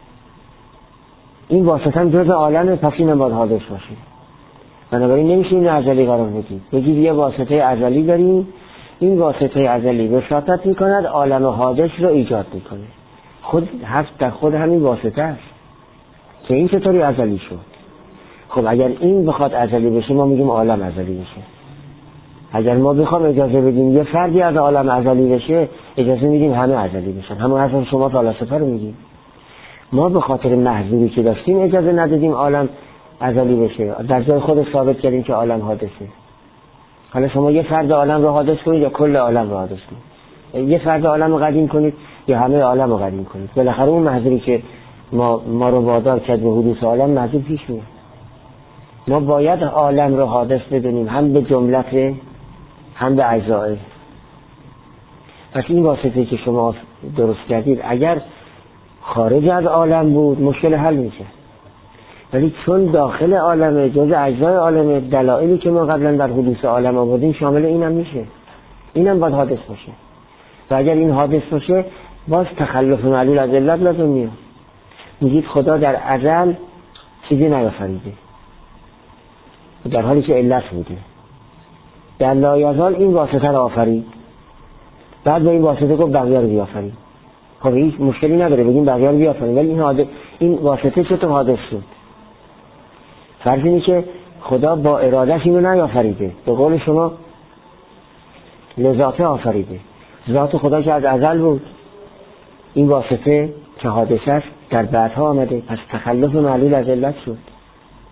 این واسطه هم جز عالمه، پس این هم باید حادث باشه. بنابراین نمیشه این ازلی قرار بدید. بگید یه واسطه ازلی داریم، این واسطه ازلی وساطت میکند، عالم حادث رو ایجاد میکنه. خود هست در خود همین واسطه است که این چطوری ازلی شد. خب اگر این بخواد ازلی بشه، ما میگیم عالم ازلی بشه. اگر ما بخوام اجازه بدیم یه فردی از عالم ازلی بشه، اجازه میدیم همه ازلی بشن. همون حرف شما فلاسفه رو میگیم. ما به خاطر محذوری که داشتیم اجازه ندادیم عالم ازلی بشه، در جای خود ثابت کردیم که عالم حادثه. حالا شما یه فرد عالم رو حادث کنید یا کل عالم رو حادث کنید، یه فرد عالم رو قدیم کنید یا همه عالم رو قدیم کنید، بالاخره اون محذوری که ما ما رو وادار کرد به حدوث عالم محذور پیش میاد. ما باید عالم رو حادث بدونیم، هم به جملت هم به اجزاء. پس این واسطه که شما درست کردید اگر خارج از عالم بود مشکل حل میشه، ولی چون داخل عالمه، جز اجزای عالمه، دلایلی که ما قبلا در حدوث عالم آوردیم شامل اینم میشه، اینم باید حادث باشه. و اگر این حادث باشه باز تخلف معلول از علت لازم میاد. میگید خدا در ازل چیزی نیافریده در حالی که علت بوده، در لایزال این واسطه رو آفرید، بعد به این واسطه گفت بقیه رو بیافرید. خب هیچ مشکلی نداره بگیم بقیه رو بیافرید، ولی این حادث، این واسطه چطور حادث شد؟ فرض اینه که خدا با ارادش اینو نیافریده، به قول شما لذاته آفریده. ذات خدا که از ازل بود، این واسطه که حادثه است در بعدها آمده، پس تخلف معلول از علت شد.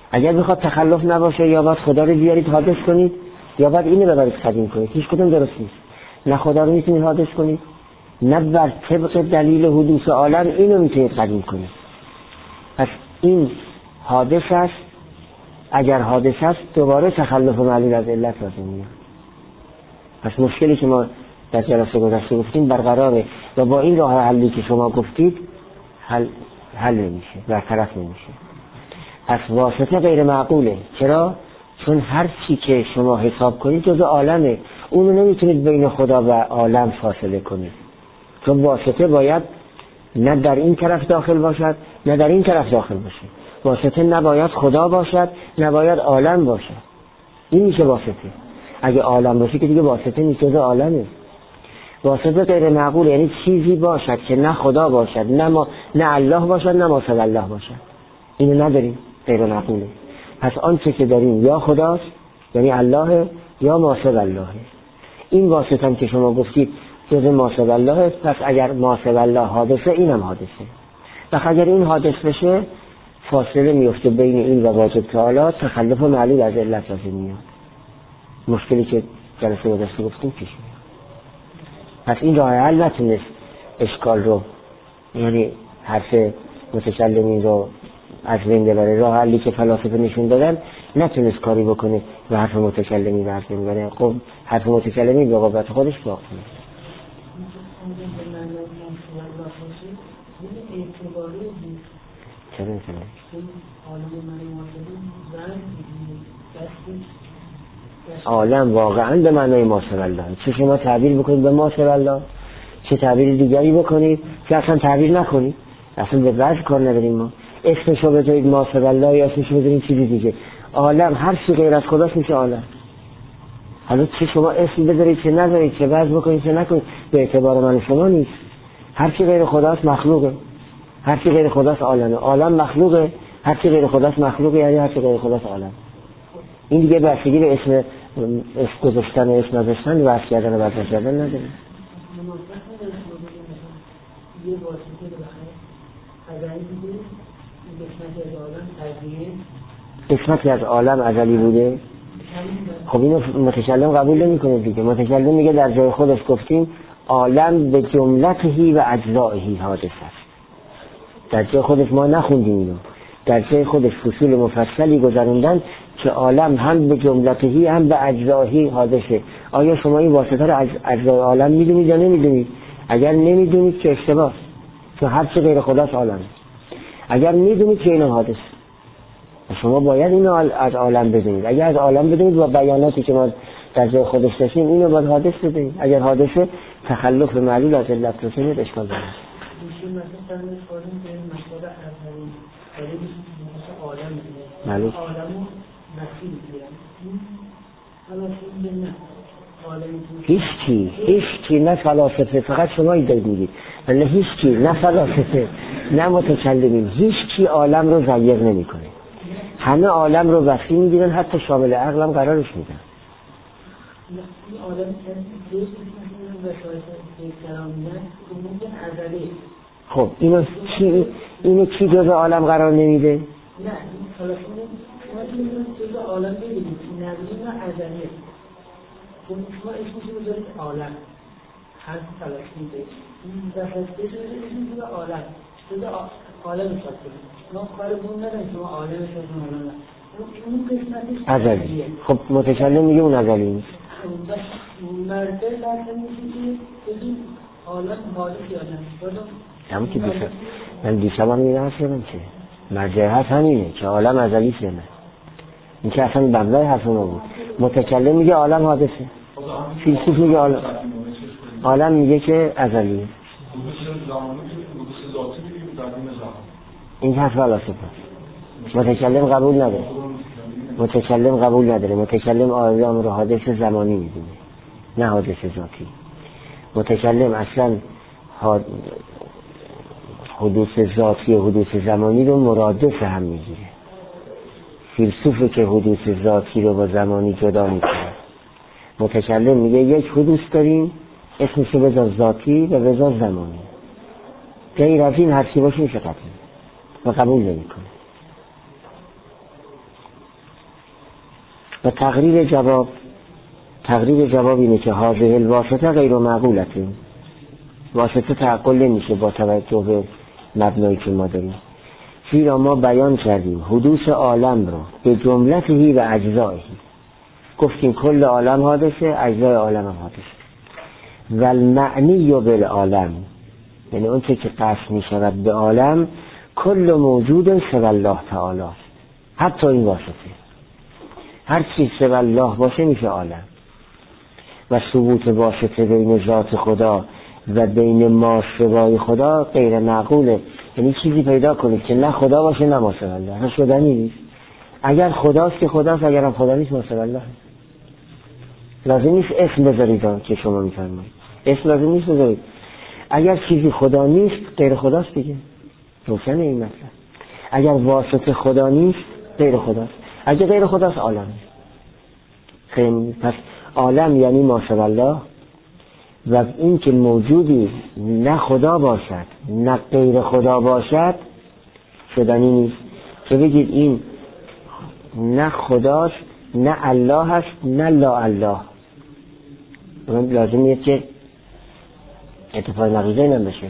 اگر بخواد تخلف نباشه یا باید خدا رو بیارید حادث کنید یا باید اینو ببرید قدیم کنید، هیچ کدوم درست نیست. نه خدا رو میتونید حادث کنید نه بر طبق دلیل حدوث عالم اینو میتونید قدیم کنید. پس این حادث است. اگر حادث است دوباره تخلف معلول از علت لازم میاد. پس مشکلی که ما در جلسه گذشته گفتیم برقراره و با این راه حلی که شما گفتید حل حل نمیشه، برطرف نمیشه. پس واسطه غیر معقوله. چرا؟ چون هر چی که شما حساب کنید جز عالمه، اونو نمیتونید بین خدا و عالم فاصله کنید، چون واسطه باید نه در این طرف داخل باشد نه در این طرف داخل باشه. واسطه نباید خدا باشد نباید عالم باشد. این میشه واسطه. اگه عالم باشه که دیگه واسطه نیست، جز عالمه. واسطه غیر معقول یعنی چیزی باشد که نه خدا باشد نه ما نه الله باشد نه ما سوی الله باشد. اینو نداریم، غیر معقوله. پس آنچه که داریم یا خداست یعنی الله یا ما سوی الله. این واسطه هم که شما گفتید جز ما سوی الله، پس اگر ما سوی الله حادثه اینم حادثه. و اگر این حادث بشه فاصله میفته بین این و واجب تعالی، تخلف معلول از علت لازم میاد. مشکلی که جلسه گذشته گفتیم پیش میاد. پس این راه حل نتونست اشکال رو، یعنی حرف متکلمین رو از بین ببره. راه حلی که فلاسفه نشون دادن نتونست کاری بکنه و حرف متکلمین رو از بین ببره. خب حرف متکلمین به قوت خودش باقی میاد. چرا اینطوره؟ عالم واقعا به معنای ما سوی الله. چه شما تعبیر بکنید به ما سوی الله، چه تعبیر دیگری بکنید، چه اصلا تعبیر نکنید، اصلا به وجه کار نداریم. ما اسمشو بذارید ما سوی الله یا اسمشو بذارید چیزی دیگه، عالم هر چی غیر از خداست میشه عالم. حالا چه شما اسم بذارید چه نذارید، چه وجه بکنید چه نکنید، به اعتبار من شما نیست. هر چی غیر خداست مخلوقه، هر چی غیر خداست عالمه. عالم مخلوقه، هر چی غیر خداست مخلوقه، یعنی هر چی غیر خداست عالم. این دیگه بحثی به اسم اسم گذاشتن و اسم نذاشتن و بحث کردن و بحث کردن نداره. قسمتی از عالم ازلی بوده. خب اینو متکلم قبول نمی‌کنه دیگه. متکلم میگه در جای خودش گفتیم عالم به جملتهی و اجزائهی حادث است. در جای خودش ما نخوندیم اینو. در جای خودش فصول مفصلی گذروندن که عالم هم به جملتهی هم به اجزائهی حادثه. آیا شما این واسطه رو از اجزای عالم میدونید یا نمیدونید؟ اگر نمیدونید که اشتباه، چون هر چی غیر خداست عالم. اگر میدونید که اینو حادث، شما باید اینو از عالم بدونید. اگر از عالم بدونید و بیاناتی که ما در جای خودش داشتیم اینو باید حادث بدونید. اگر حادثه تخلف معلول از علت رو کنید اشکال داره. معلوم هیچ کی هیچ کی نه فلاسفه، فقط شما این دارید میگید، نه هیچ کی نه فلاسفه نه متکلمین، هیچ کی عالم رو ضیق نمیکنه. همه عالم رو وسیع میگیرن، حتی شامل عقلم قرارش میدن. خب اینو چی اینو چی جز عالم قرار نمیده؟ نه فلسفه جز عالم نمیده، نظریه ازلیه. شما اسمش بذارید عالم، هر فلسفه این فلسفه اسمش بذارید عالم، جز عالم فلسفه. ما کارمون نداریم شما عالمش رو عالم. اون قسمتش ازلی. خب متکلم میگه اون ازلی نیست. مرده لازم میشه که این عالم حادث یا نه. همون که دیشب من دیشب هم میگه هستم که مرجع هست همینه که عالم ازلیست یا نه. این که اصلا بمضای حرف ما بود. متکلم میگه عالم حادثه، فیلسوف میگه عالم عالم میگه که ازلیه. این حرف فلاسفه است. متکلم قبول نداره. متکلم قبول نداره. متکلم عالم رو حادث زمانی میدونه نه حادث ذاتی. متکلم اصلا حدوث ذاتی و حدوث زمانی رو مرادف هم میگیره. فیلسوفه که حدوث ذاتی رو با زمانی جدا میکنه. متکلم میگه یک حدوث داریم اسمشو بذار ذاتی و بذار زمانی، غیر از این هرچی باشه میشه قطعی و قبول نمیکنه. و تقریر جواب تقریر جواب اینه که هذه الواسطه غیر معقولته، واسطه تعقل نمیشه با توجه به مبنایی که ما داریم. زیرا ما بیان کردیم حدوث عالم رو به جملتهی و اجزایهی، گفتیم کل عالم حادثه، اجزای عالم هم حادثه. و المعنی بالعالم، یعنی اون که قصد می شود به عالم، کل موجود سوی الله تعالی، حتی این واسطه، هر چیز سوی الله باشه میشه عالم. و ثبوت واسطه بین ذات خدا و بین ما سوای خدا غیر معقوله. یعنی چیزی پیدا کنید که نه خدا باشه نه ما سوی الله، نه شدنی نیست. اگر خداست که خداست، اگر هم خدا نیست ما سوی الله. لازم نیست اسم بذارید که شما میفرمایید، اسم لازم نیست بذارید. اگر چیزی خدا نیست غیر خداست دیگه، روشنه این مطلب. اگر واسطه خدا نیست غیر خداست، اگر غیر خداست عالم. خیلی پس عالم یعنی ما سوی الله، و این که موجودی نه خدا باشد نه غیر خدا باشد شدنی نیست. که بگید این نه خداست نه الله هست نه لا الله، لازم نیست که اتفاق نقیزه نمیشه،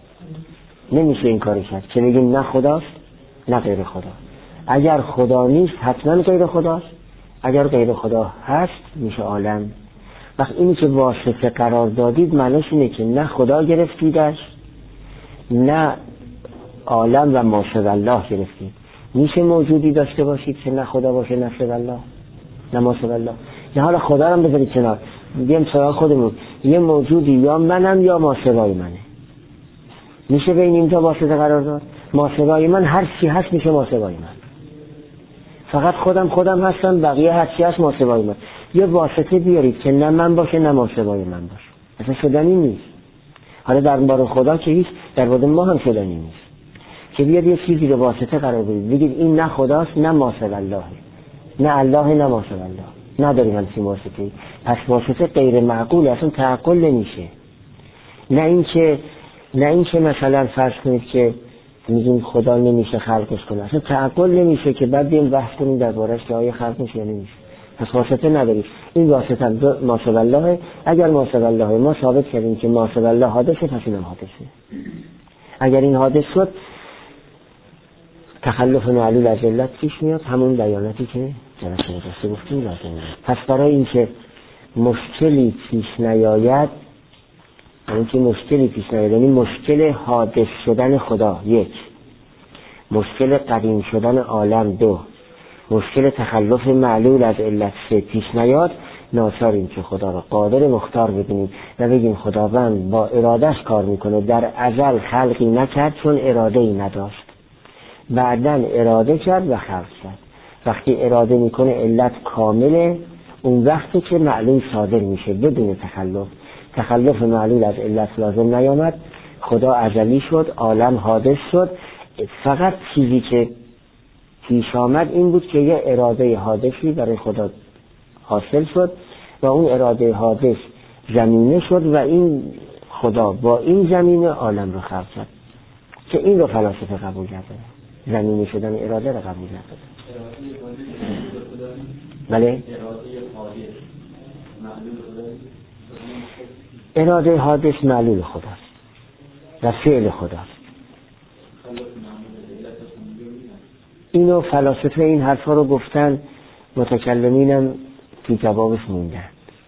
نمیشه این کاری کرد که بگیم نه خداست نه غیر خدا. اگر خدا نیست حتما غیر خداست، اگر غیر خدا هست میشه عالم. وقت اینی که واسطه قرار دادید معنیش اینه که نه خدا گرفتیدش نه عالم و ما سوی الله گرفتید. میشه موجودی داشته باشید که نه خدا باشه نه سوی الله نه ما سوی الله. یا حالا خدا رو بذارید کنار، بگیم سراغ خودمون یه موجودی یا منم یا ما سوای منه، میشه بین این دو واسطه قرار داد؟ ما سوای من هر چی هست میشه ما سوای من، فقط خودم خودم هستم، بقیه هر چی هست ما سوای من. یه واسطه بیارید که نه من باشه نه ما سوای من باشه، اصلا شدنی نیست. حالا در بار خدا که هیچ، در بار ما هم شدنی نیست. که بیاد یه چیزی رو واسطه قرار بدید، بگید این نه خداست نه ما سوی الله، نه الله نه ما سوی الله، نداریم همچین واسطه‌ای. پس واسطه غیر معقول، اصلا تعقل نمیشه. نه اینکه نه اینکه مثلا فرض کنید که میگیم خدا نمیشه خلقش کنه، اصلا تعقل نمیشه که بعد بیم بحث کنیم دربارش که آیا خلق میشه یا نمیشه. پس واسطه نداریم. این واسطه هم ما سوی الله. اگر ما سوی الله ما ثابت کردیم که ما سوی الله حادثه، پس اینم حادثه. اگر این حادث شد تخلف معلول از علت پیش میاد، همون بیاناتی که جلسه گذشته گفتیم لازم نیست. پس برای اینکه مشکلی پیش نیاید، یعنی که مشکلی پیش نیاید یعنی مشکل حادث شدن خدا یک، مشکل قدیم شدن عالم دو، مشکل تخلف معلول از علت سه پیش نیاد، ناچاریم که خدا را قادر مختار ببینیم و بگیم خداوند با ارادش کار میکنه. در ازل خلقی نکرد چون اراده ای نداشت، بعدن اراده کرد و خلق کرد. وقتی اراده میکنه علت کامله، اون وقتی که معلول صادر میشه بدون تخلف. تخلف معلول از علت لازم نیامد، خدا ازلی شد، عالم حادث شد. فقط چیزی که پیش آمد این بود که یه اراده حادثی برای خدا حاصل شد و اون اراده حادث زمینه شد و این خدا با این زمینه عالم رو خلق کرد. که این رو فلاسفه قبول کرده، زمینه شدن اراده رو قبول کرده. بله؟ اراده حادث معلول خداست و فعل خداست. اینو فلاسفه این حرفا رو گفتن، متکلمینم توی جوابش موندن.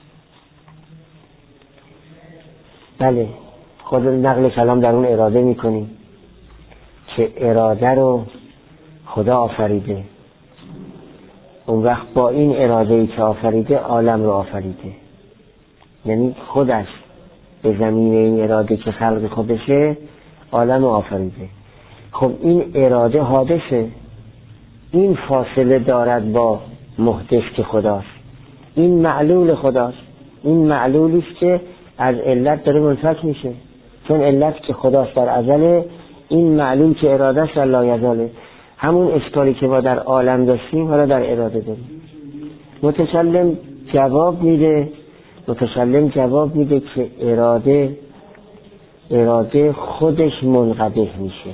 بله، خود نقل کلام در اون اراده میکنیم که اراده رو خدا آفریده، اون وقت با این اراده‌ای که آفریده عالم رو آفریده، یعنی خودش به زمین این اراده که خلق خودشه عالم رو آفریده. خب این اراده حادثه، این فاصله دارد با محدث که خداست، این معلول خداست، این معلولیست که از علت داره منفک میشه، چون علت که خداست در ازل، این معلول که ارادهش در لایزاله. همون اشکالی که ما در عالم داشتیم حالا در اراده داریم. متکلم جواب میده متکلم جواب میده که اراده اراده خودش منقبه میشه،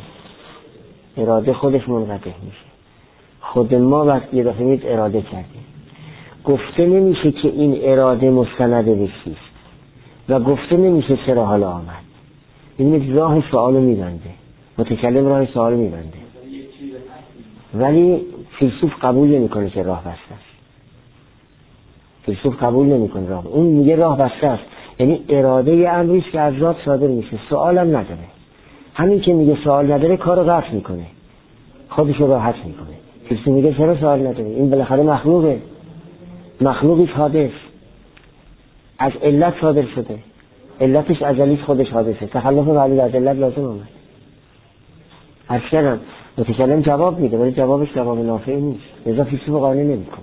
اراده خودش منقبه میشه. خود ما وقتی یه دفعه مید اراده کردیم، گفته نمیشه که این اراده مستند به چیست و گفته نمیشه چرا حالا آمد. این راه سوالو میبنده، متکلم راه سوالو میبنده، ولی فیلسوف قبول نمیکنه که راه بسته است. فیلسوف قبول نمیکنه راه، اون میگه راه بسته است، یعنی اراده امری که از ذات صادر میشه، سوالم نداره. همین که میگه سوال نداره کارو قطع میکنه، خودشو راحت میکنه. فیلسوف میگه چرا سوال نداره؟ این بالاخره مخلوقه، مخلوقی حادث از علت صادر شده، علتش ازلیش خودش حادثه، تخلف معلول از علت لازم آمد. هر کردم متکلم جواب میده ولی جوابش جواب نافعی نیست، لذا فیلسوف قانع نمیکنه.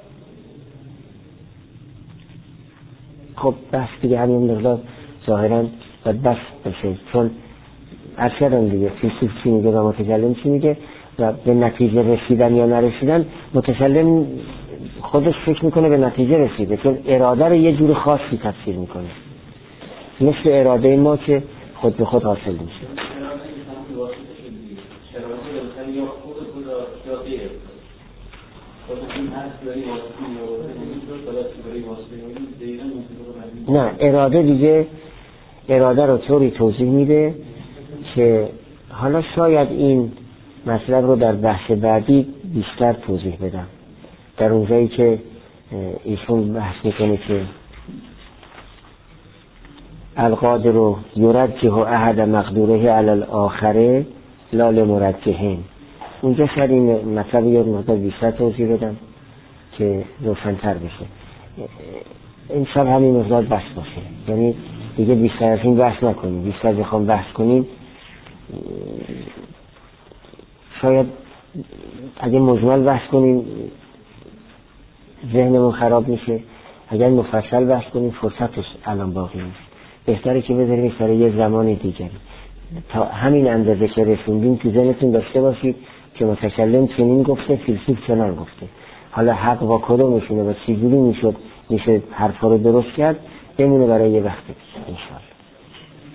خب بس دیگه همین مقدار ظاهرا باید بس بشه، چون هر کردم دیگه فیلسوف چی میگه و متکلم چی میگه و به نتیجه رسیدن یا نرسیدن، متکلم خودش فکر میکنه به نتیجه رسیده، چون اراده رو یه جور خاصی تفسیر میکنه، مثل اراده ما که خود به خود حاصل میشه. نه، اراده دیگه اراده رو طوری توضیح میده که حالا شاید این مطلب رو در بحث بعدی بیشتر توضیح بدم، در اونجایی که ایشون بحث میکنه که القادر یرجح احد مقدوره علی الاخره لا لمرجحین. اونجا شاید این مطلب یه مقدار بیشتر توضیح بدم که روشن‌تر بشه. این شب همین مقدار بحث باشه، یعنی دیگه بیشتر از این بحث نکنیم. بیشتر بخوام بحث کنیم شاید اگه مجمل بحث کنیم ذهنمون خراب میشه، اگر مفصل بحث کنیم فرصتش الان باقی نیست. بهتره که بذاریم برای یه زمان دیگری. تا همین اندازه که رسوندیم تو ذهنتون داشته باشید که متکلم چنین گفته، فیلسوف چنان گفته. حالا حق با کدومشونه و چجوری میشد میشه حرفا رو درست کرد بمونه برای یه وقت دیگه انشاءالله.